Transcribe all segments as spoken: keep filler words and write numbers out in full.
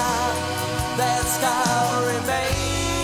not, that scar remains.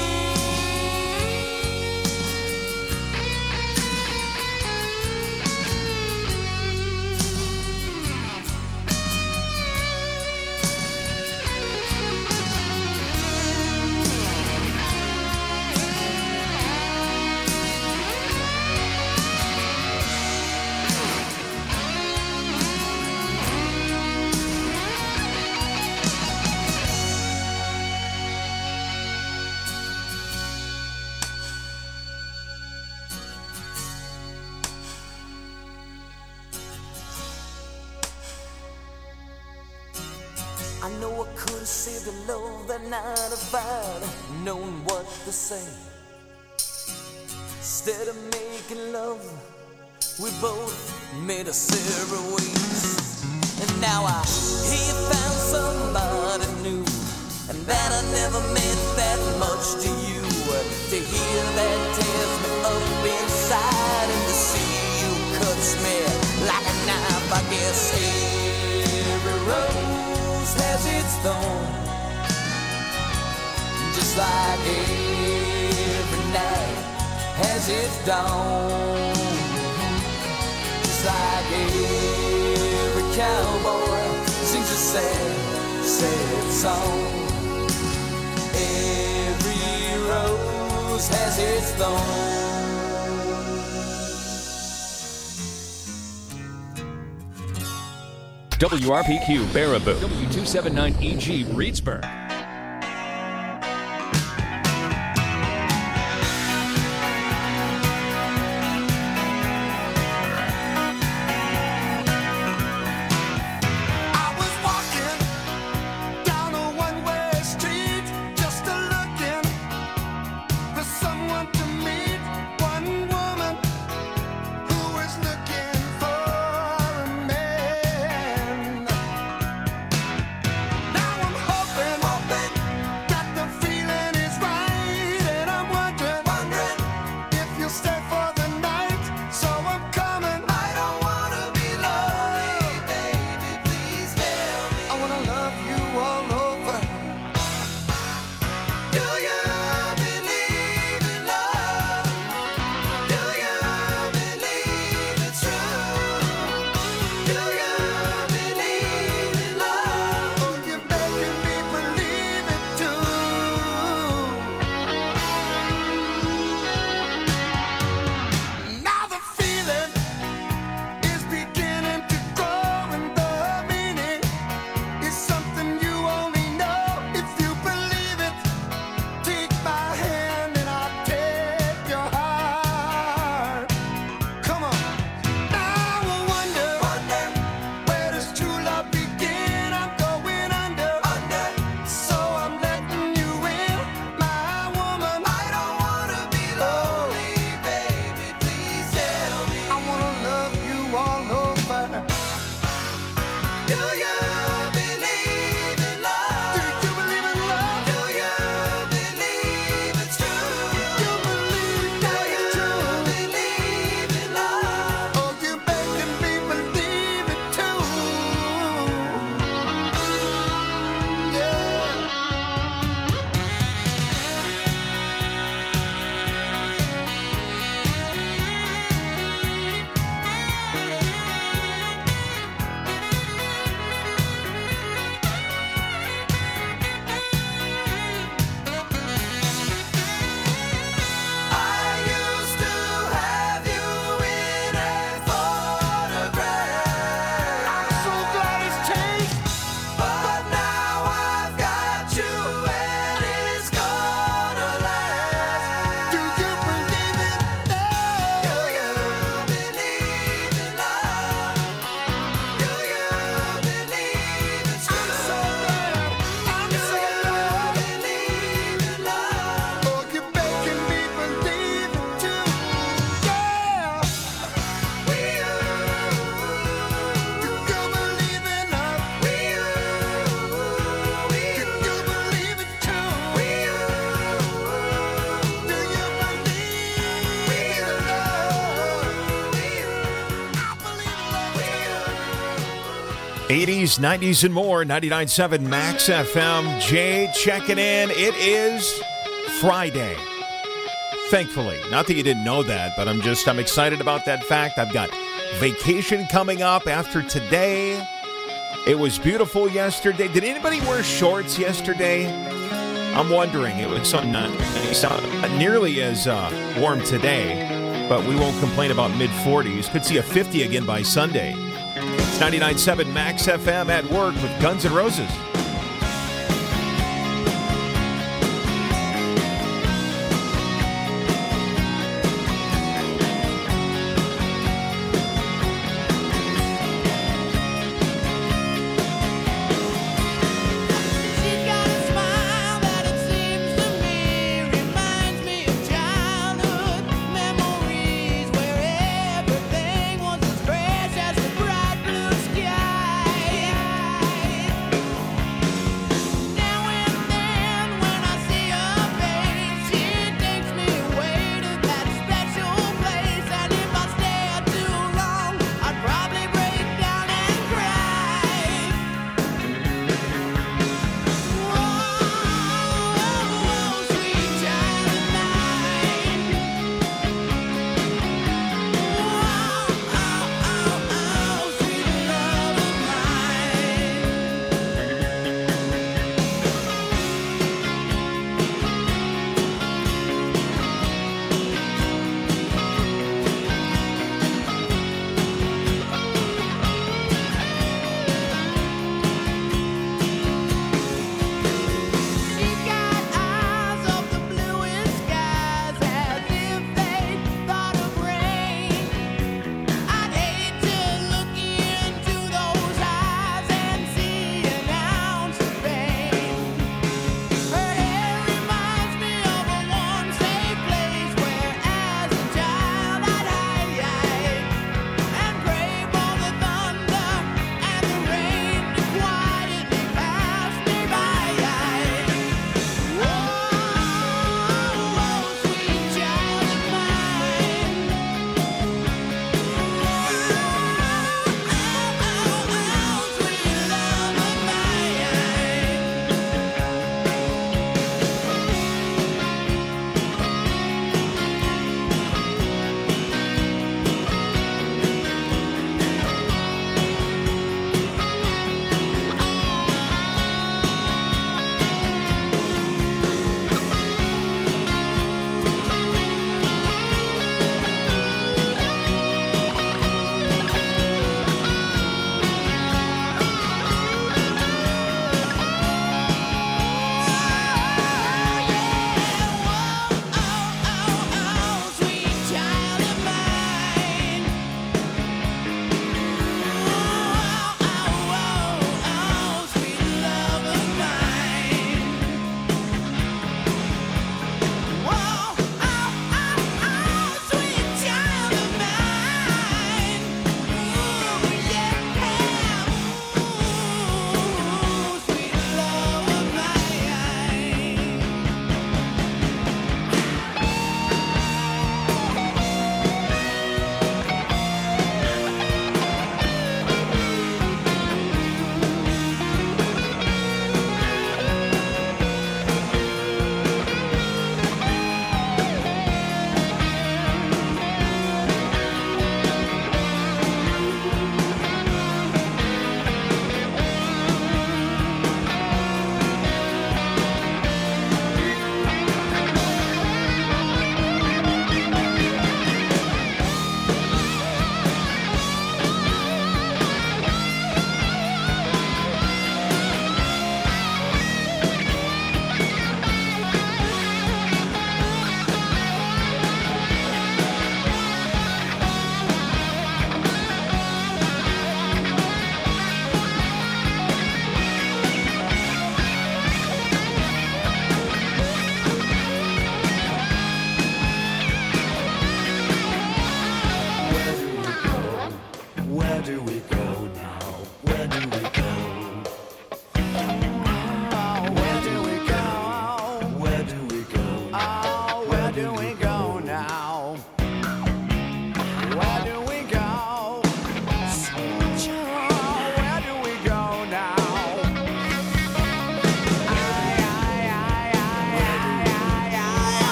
I know I could have saved the love that night if I'd known what to say. Instead of making love, we both made a separate ways. And now I hear you found somebody new, and that I never meant that much to you. To hear that tears me up inside, and to see you cuts me like a knife. I guess every rose has its thorn, just like every night has its dawn. Just like every cowboy sings a sad, sad song. Every rose has its thorn. W R P Q Baraboo, W two seventy-nine E G Reedsburg. Now I'm hoping eighties, nineties, and more. ninety-nine point seven Max F M. Jay checking in. It is Friday. Thankfully. Not that you didn't know that, but I'm just, I'm excited about that fact. I've got vacation coming up after today. It was beautiful yesterday. Did anybody wear shorts yesterday? I'm wondering. It was something not, not nearly as uh, warm today, but we won't complain about mid forties. Could see a fifty again by Sunday. It's ninety-nine point seven Max F M at work with Guns N' Roses.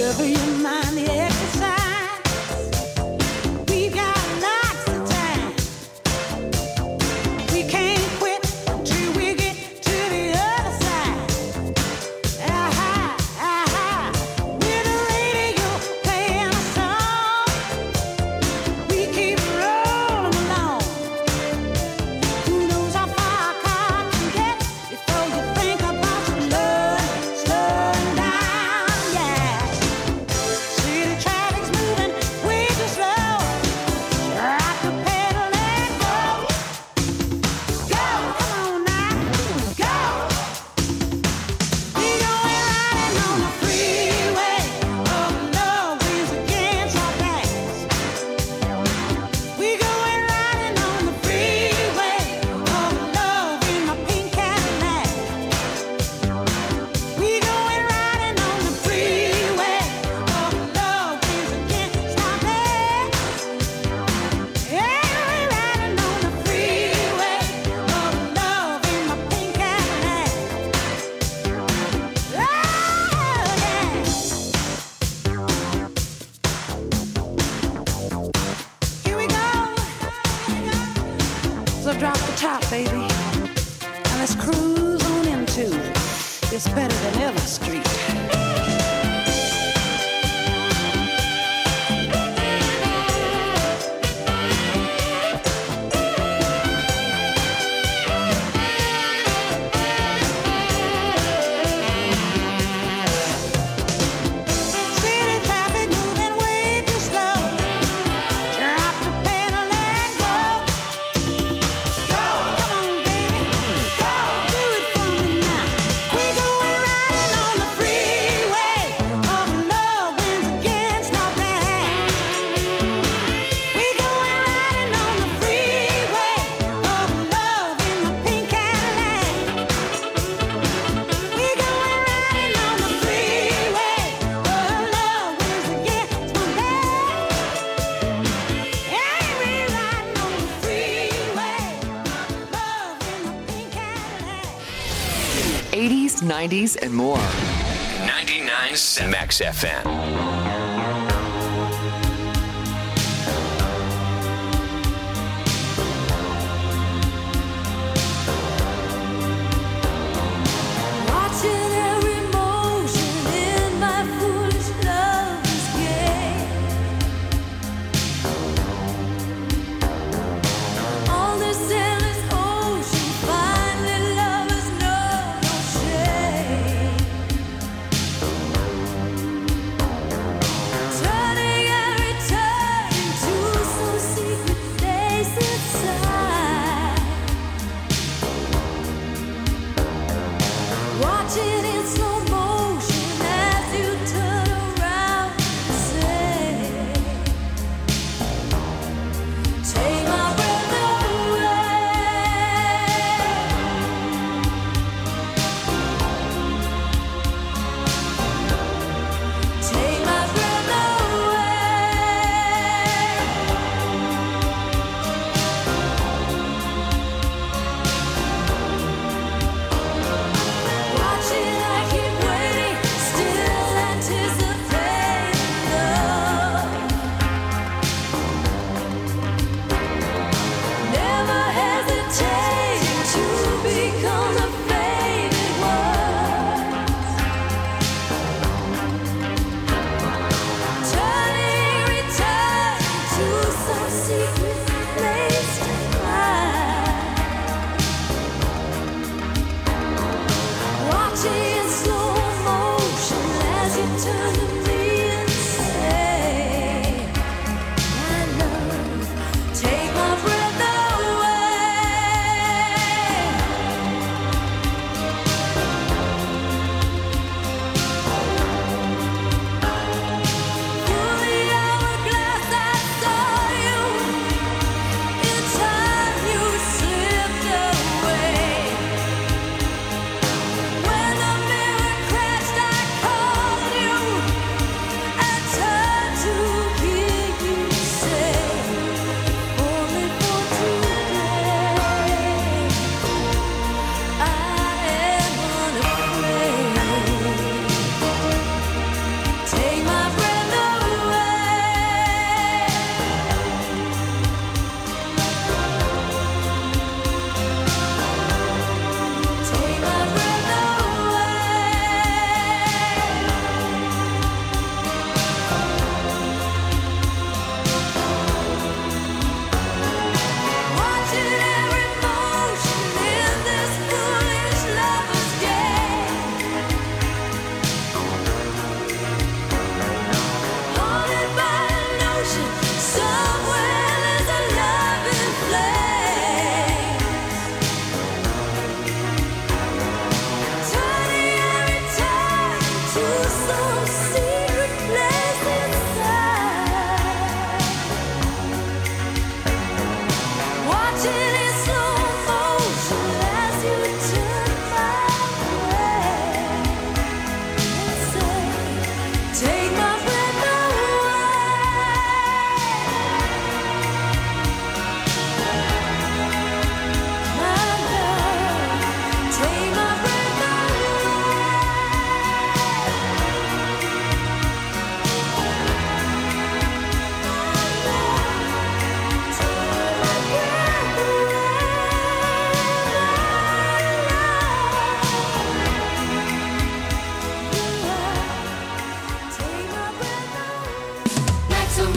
eighties, nineties, and more. ninety-nine point seven Max F M.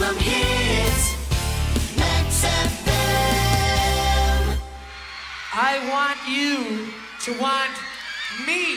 some hits. Max F M. I want you to want me.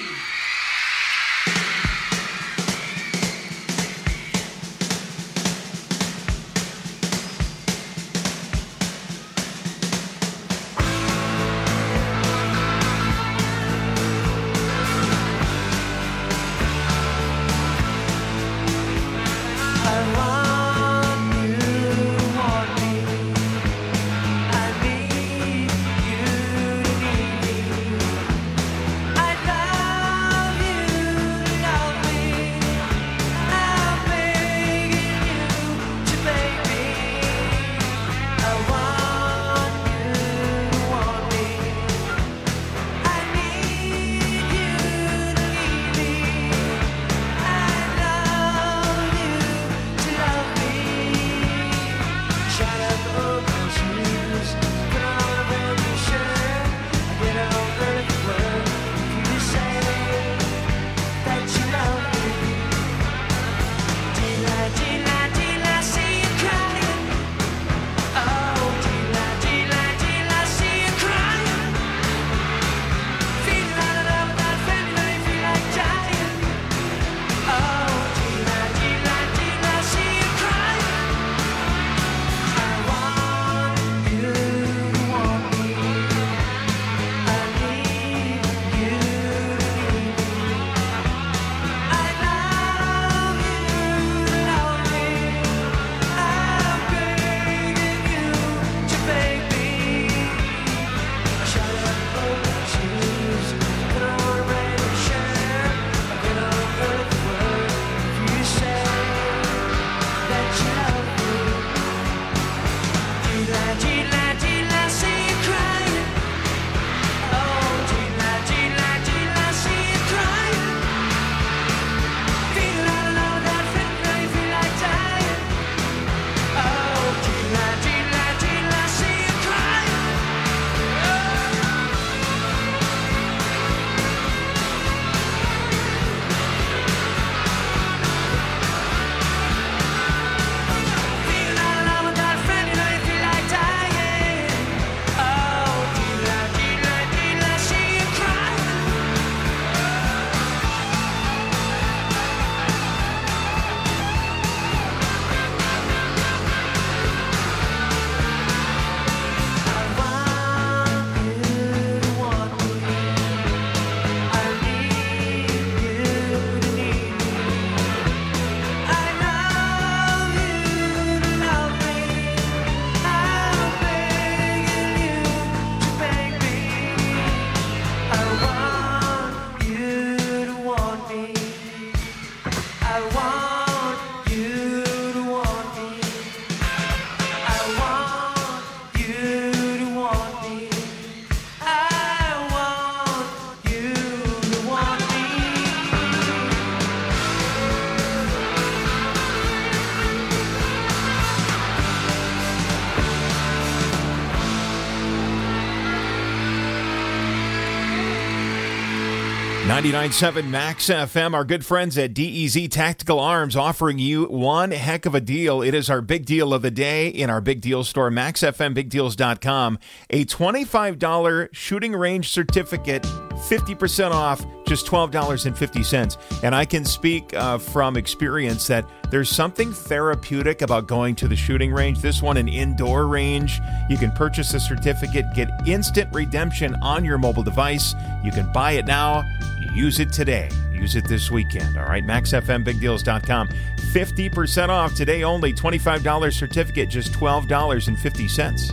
ninety-nine point seven Max F M, our good friends at D E Z Tactical Arms offering you one heck of a deal. It is our big deal of the day in our big deal store, max f m big deals dot com. A twenty-five dollars shooting range certificate, fifty percent off, just twelve dollars and fifty cents. And I can speak uh, from experience that there's something therapeutic about going to the shooting range. This one, an indoor range. You can purchase a certificate, get instant redemption on your mobile device. You can buy it now. Use it today. Use it this weekend. All right, max f m big deals dot com. fifty percent off today only. twenty-five dollars certificate, just twelve dollars and fifty cents.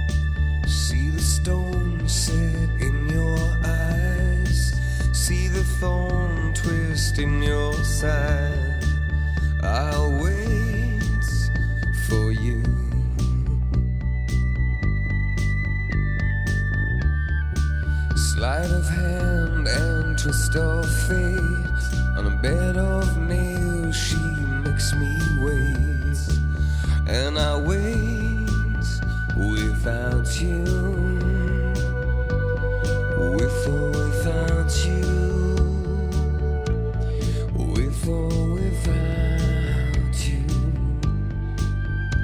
See the stone set in your eyes. See the thorn twist in your side. I'll wait for you. Sleight of hand and twist of fate. On a bed of nails she makes me wait. And I wait without you. With or without you. With or without you.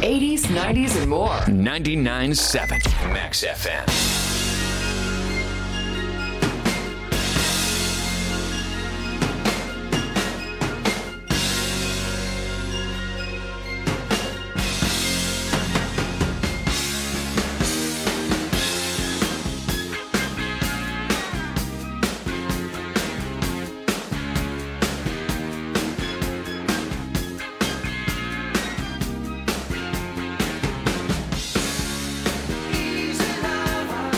eighties, nineties, and more. ninety-nine point seven Max F M. Easy lover.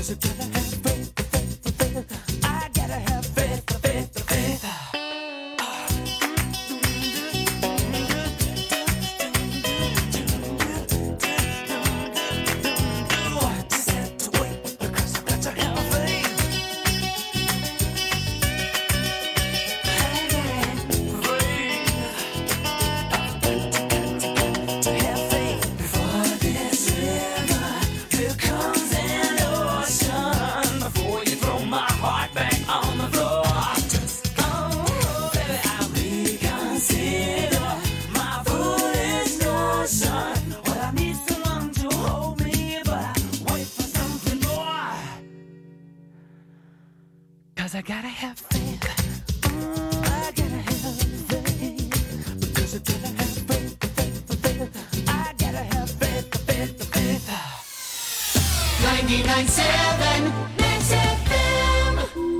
Cause I gotta have faith. I gotta have faith. Because I gotta have faith, faith, faith. I gotta have faith, faith, faith. ninety-nine point seven Max F M.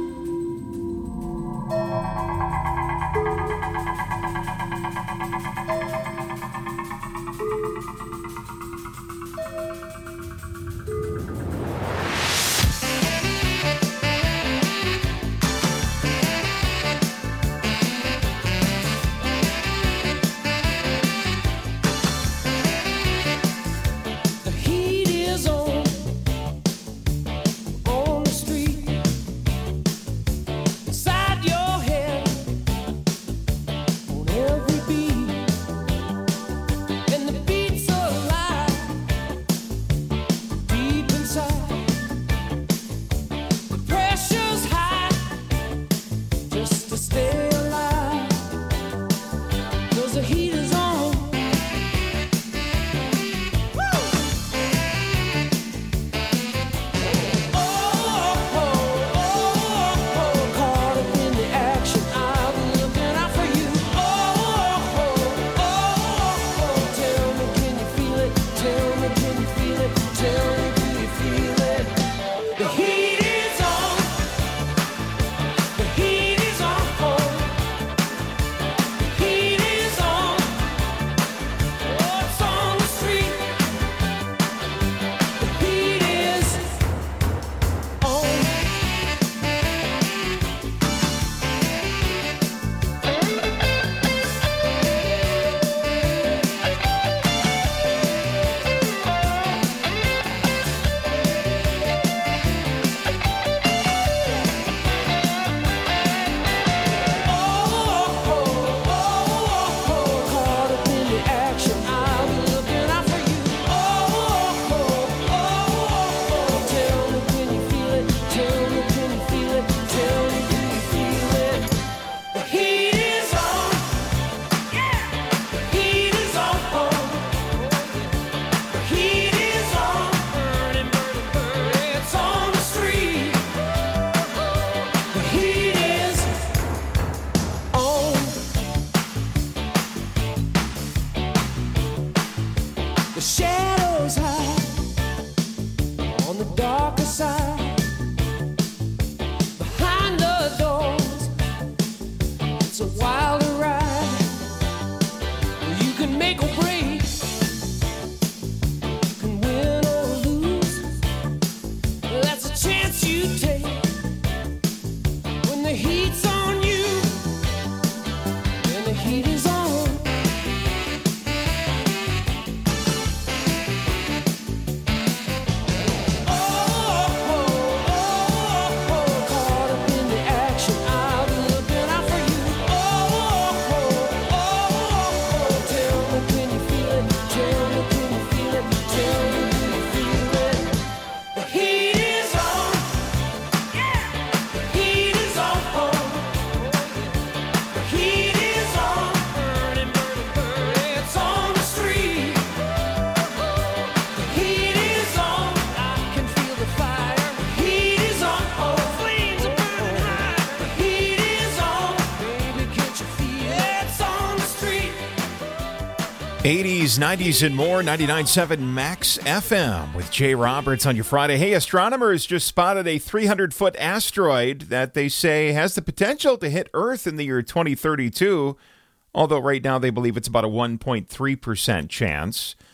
eighties, nineties, and more. ninety-nine point seven Max F M with Jay Roberts on your Friday. Hey, astronomers just spotted a three hundred foot asteroid that they say has the potential to hit Earth in the year twenty thirty-two, although right now they believe it's about a one point three percent chance.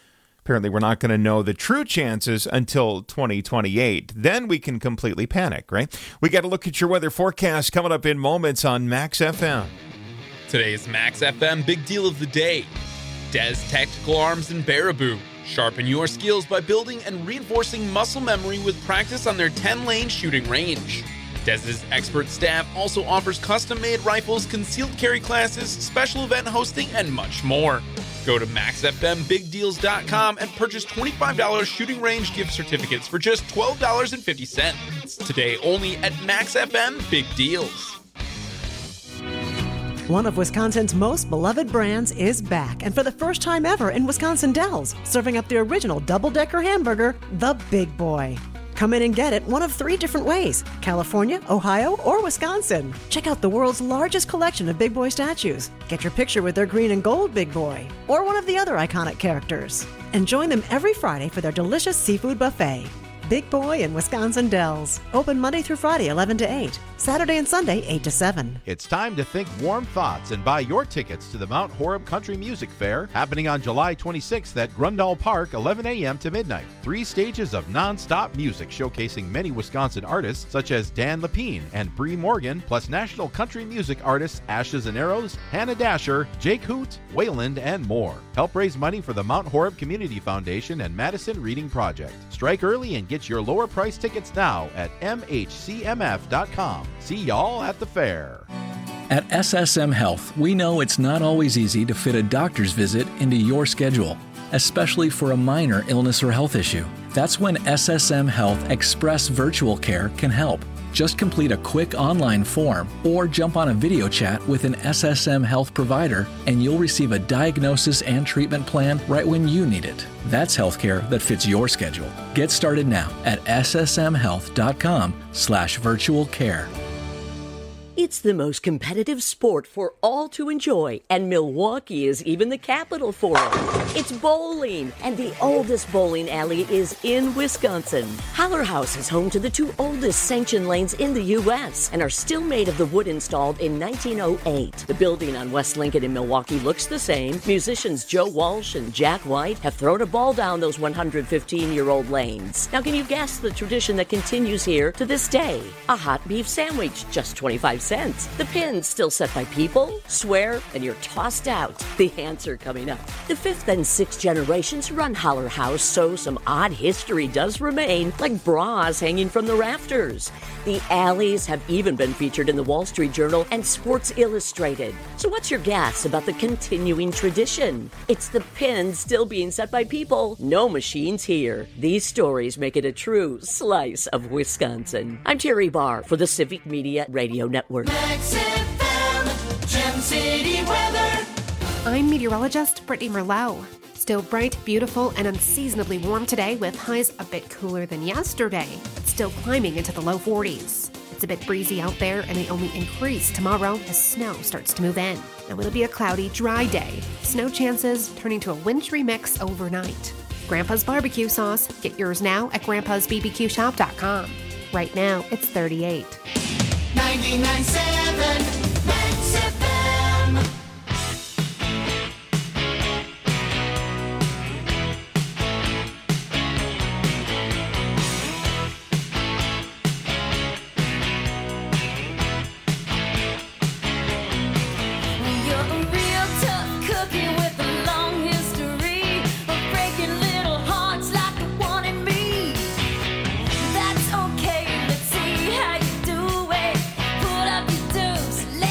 Apparently, we're not going to know the true chances until twenty twenty-eight. Then we can completely panic, right? We got to look at your weather forecast coming up in moments on Max F M. Today's Max F M Big Deal of the Day. Des Tactical Arms in Baraboo. Sharpen your skills by building and reinforcing muscle memory with practice on their ten-lane shooting range. Des's expert staff also offers custom-made rifles, concealed carry classes, special event hosting, and much more. Go to max f m big deals dot com and purchase twenty-five dollars shooting range gift certificates for just twelve dollars and fifty cents. Today only at Max F M Big Deals. One of Wisconsin's most beloved brands is back, and for the first time ever in Wisconsin Dells, serving up the original double-decker hamburger, the Big Boy. Come in and get it one of three different ways: California, Ohio, or Wisconsin. Check out the world's largest collection of Big Boy statues. Get your picture with their green and gold Big Boy, or one of the other iconic characters. And join them every Friday for their delicious seafood buffet. Big Boy in Wisconsin Dells. Open Monday through Friday, eleven to eight. Saturday and Sunday, eight to seven. It's time to think warm thoughts and buy your tickets to the Mount Horeb Country Music Fair, happening on July twenty-sixth at Grundall Park, eleven a.m. to midnight. Three stages of non-stop music showcasing many Wisconsin artists such as Dan Lepine and Bree Morgan, plus national country music artists Ashes and Arrows, Hannah Dasher, Jake Hoot, Wayland, and more. Help raise money for the Mount Horeb Community Foundation and Madison Reading Project. Strike early and get your lower price tickets now at m h c m f dot com. See y'all at the fair. At S S M Health, we know it's not always easy to fit a doctor's visit into your schedule, especially for a minor illness or health issue. That's when S S M Health Express Virtual Care can help. Just complete a quick online form or jump on a video chat with an S S M Health provider and you'll receive a diagnosis and treatment plan right when you need it. That's healthcare that fits your schedule. Get started now at s s m health dot com slash virtual care. It's the most competitive sport for all to enjoy, and Milwaukee is even the capital for it. It's bowling, and the oldest bowling alley is in Wisconsin. Holler House is home to the two oldest sanctioned lanes in the U S and are still made of the wood installed in nineteen oh eight. The building on West Lincoln in Milwaukee looks the same. Musicians Joe Walsh and Jack White have thrown a ball down those one hundred fifteen-year-old lanes. Now, can you guess the tradition that continues here to this day? A hot beef sandwich, just twenty-five cents. The pins still set by people, swear, and you're tossed out. The answer coming up. The fifth and sixth generations run Holler House, so some odd history does remain, like bras hanging from the rafters. The alleys have even been featured in the Wall Street Journal and Sports Illustrated. So what's your guess about the continuing tradition? It's the pins still being set by people, no machines here. These stories make it a true slice of Wisconsin. I'm Terry Barr for the Civic Media Radio Network. Max F M, Gem City weather. I'm meteorologist Brittany Merlot. Still bright, beautiful, and unseasonably warm today with highs a bit cooler than yesterday, but still climbing into the low forties. It's a bit breezy out there and they only increase tomorrow as snow starts to move in. Now it'll be a cloudy, dry day. Snow chances turning to a wintry mix overnight. Grandpa's barbecue sauce. Get yours now at grandpas b b q shop dot com. Right now, it's thirty-eight. ninety-nine point seven Max F M. You're a real tough cookie with a long history of breaking little hearts like the one in me. That's okay, let's see how you do it. Put up your dukes,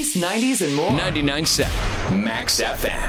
eighties, nineties, and more. ninety-nine point seven Max F M.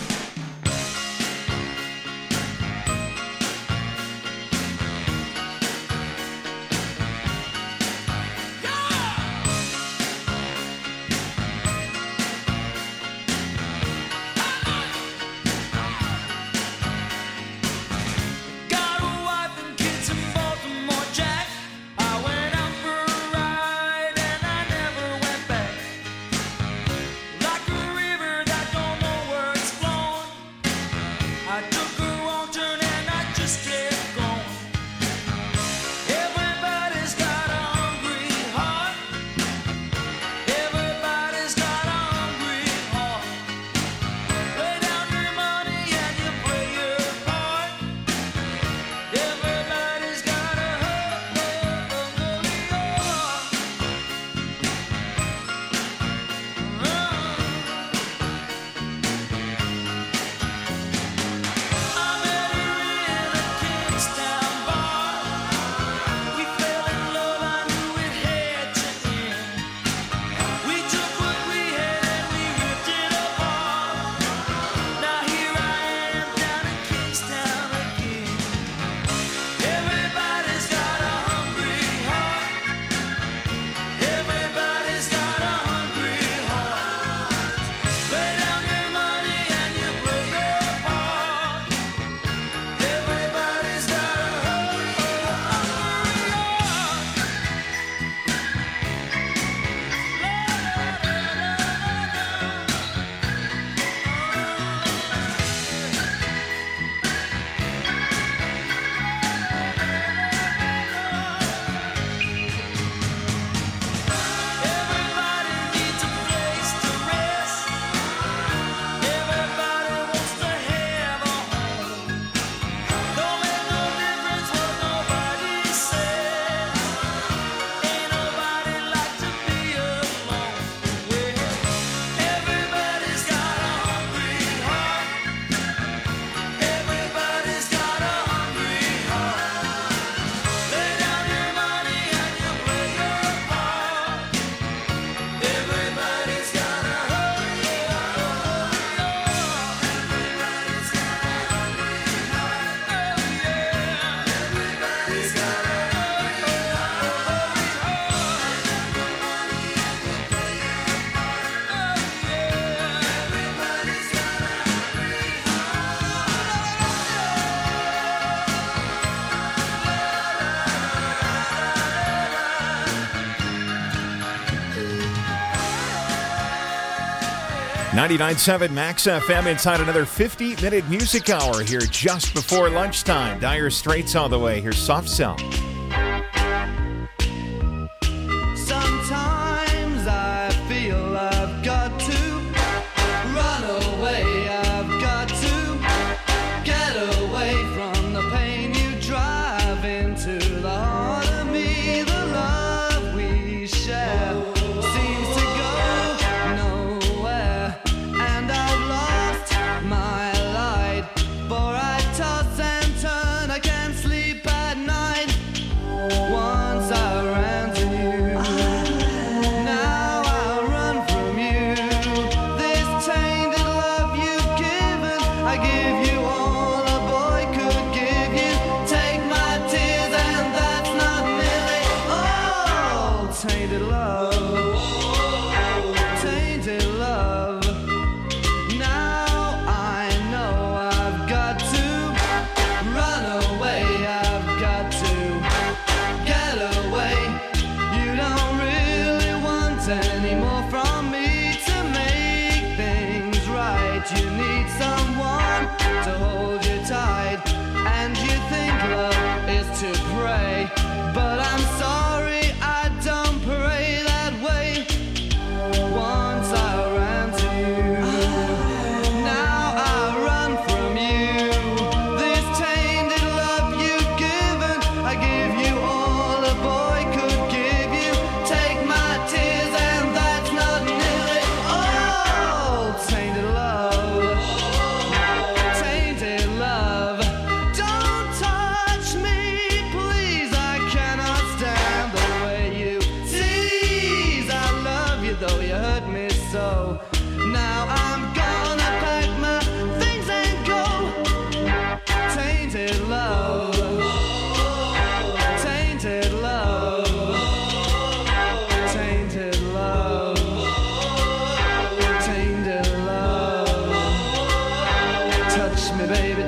ninety-nine point seven Max F M inside another fifty-minute music hour here just before lunchtime. Dire Straits all the way. Here's Soft Cell. Sometimes I feel I've got to run away. I've got to get away from the pain you drive into the heart of me. The love we share seems to go nowhere, and I've lost my light. For I toss and turn, I can't sleep at night.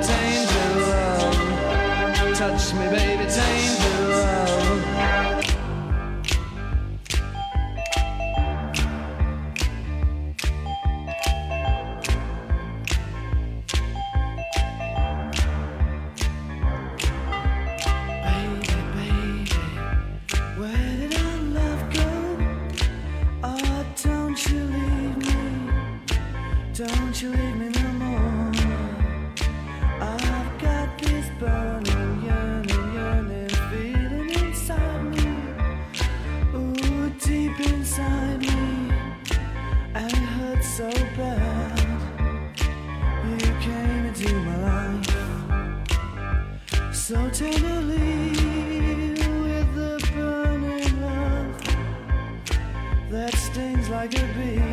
tainted love. Touch me, baby, tainted love. Where did our love go? Oh, don't you leave me. Don't you leave me no more. I've got this burning, yearning, yearning feeling inside me. Ooh, deep inside me. And it hurts so bad. You came into my life so tenderly. That stings like a bee.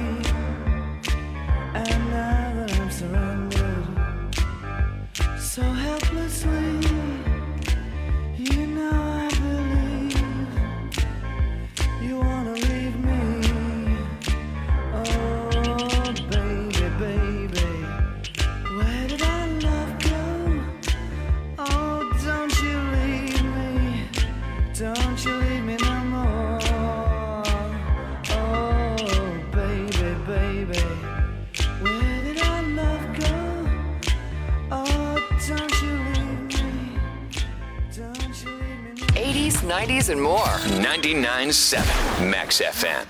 And now that I'm surrendered so helplessly, you know I believe you wanna leave me. Oh, baby, baby, where did our love go? Oh, don't you leave me. Don't you leave me no more. eighties, nineties, and more. ninety-nine point seven Max F M.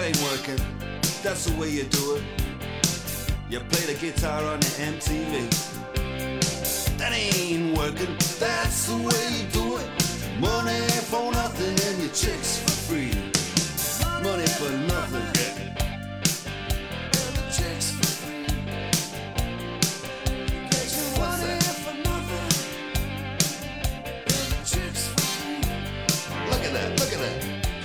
that ain't working. That's the way you do it. You play the guitar on the M T V. That ain't working. That's the way you do it. Money for nothing and your chicks for free. Money for nothing. And the chicks for free. What's that? For nothing. And the chicks for free. Look at that. Look at that.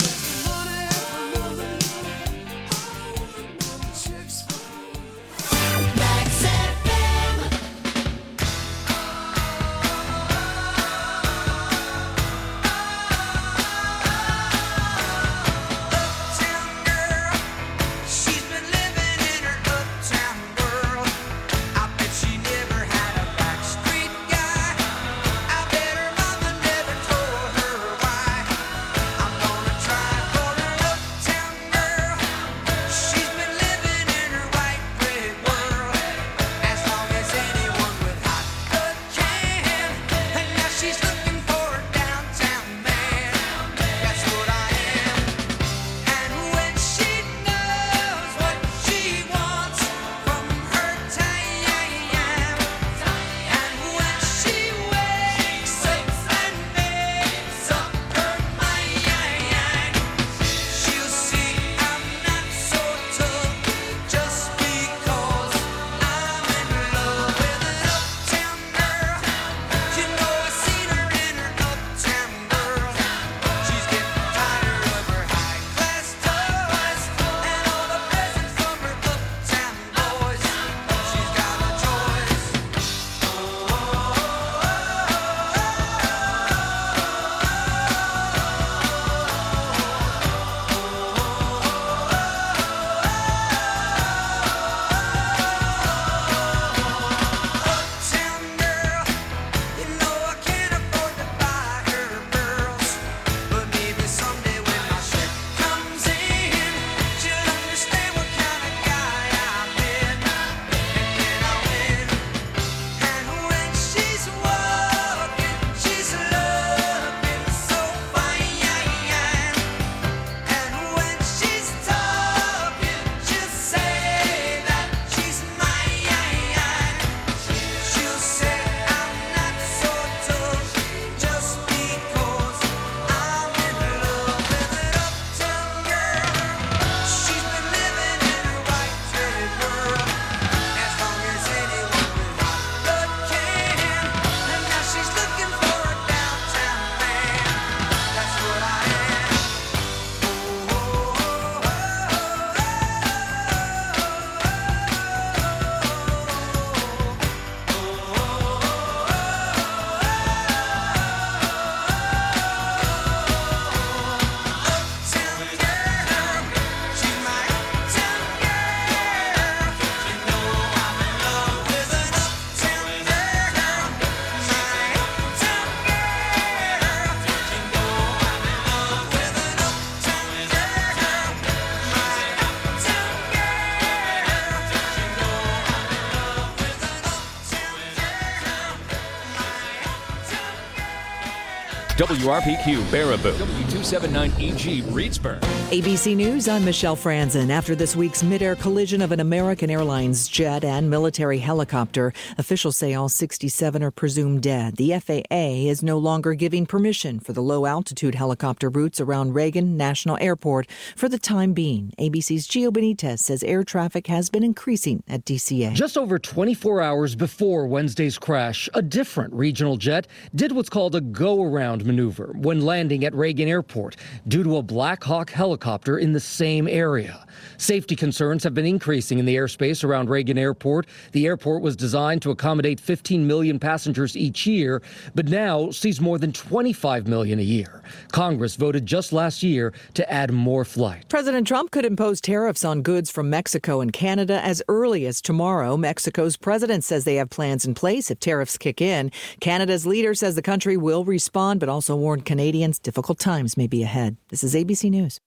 W R P Q Baraboo, W two seventy-nine E G Reedsburg. A B C News, I'm Michelle Franzen. After this week's mid-air collision of an American Airlines jet and military helicopter, officials say all sixty-seven are presumed dead. The F A A is no longer giving permission for the low-altitude helicopter routes around Reagan National Airport for the time being. A B C's Gio Benitez says air traffic has been increasing at D C A. Just over twenty-four hours before Wednesday's crash, a different regional jet did what's called a go-around maneuver when landing at Reagan Airport due to a Black Hawk helicopter in the same area. Safety concerns have been increasing in the airspace around Reagan Airport. The airport was designed to accommodate fifteen million passengers each year, but now sees more than twenty-five million a year. Congress voted just last year to add more flights. President Trump could impose tariffs on goods from Mexico and Canada as early as tomorrow. Mexico's president says they have plans in place if tariffs kick in. Canada's leader says the country will respond, but also warned Canadians difficult times may be ahead. This is A B C News.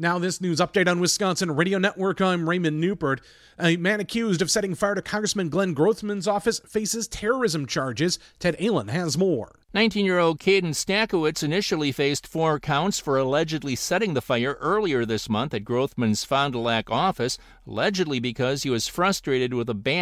Now this news update on Wisconsin Radio Network. I'm Raymond Newport. A man accused of setting fire to Congressman Glenn Grothman's office faces terrorism charges. Ted Allen has more. nineteen-year-old Caden Stakowitz initially faced four counts for allegedly setting the fire earlier this month at Grothman's Fond du Lac office, allegedly because he was frustrated with a ban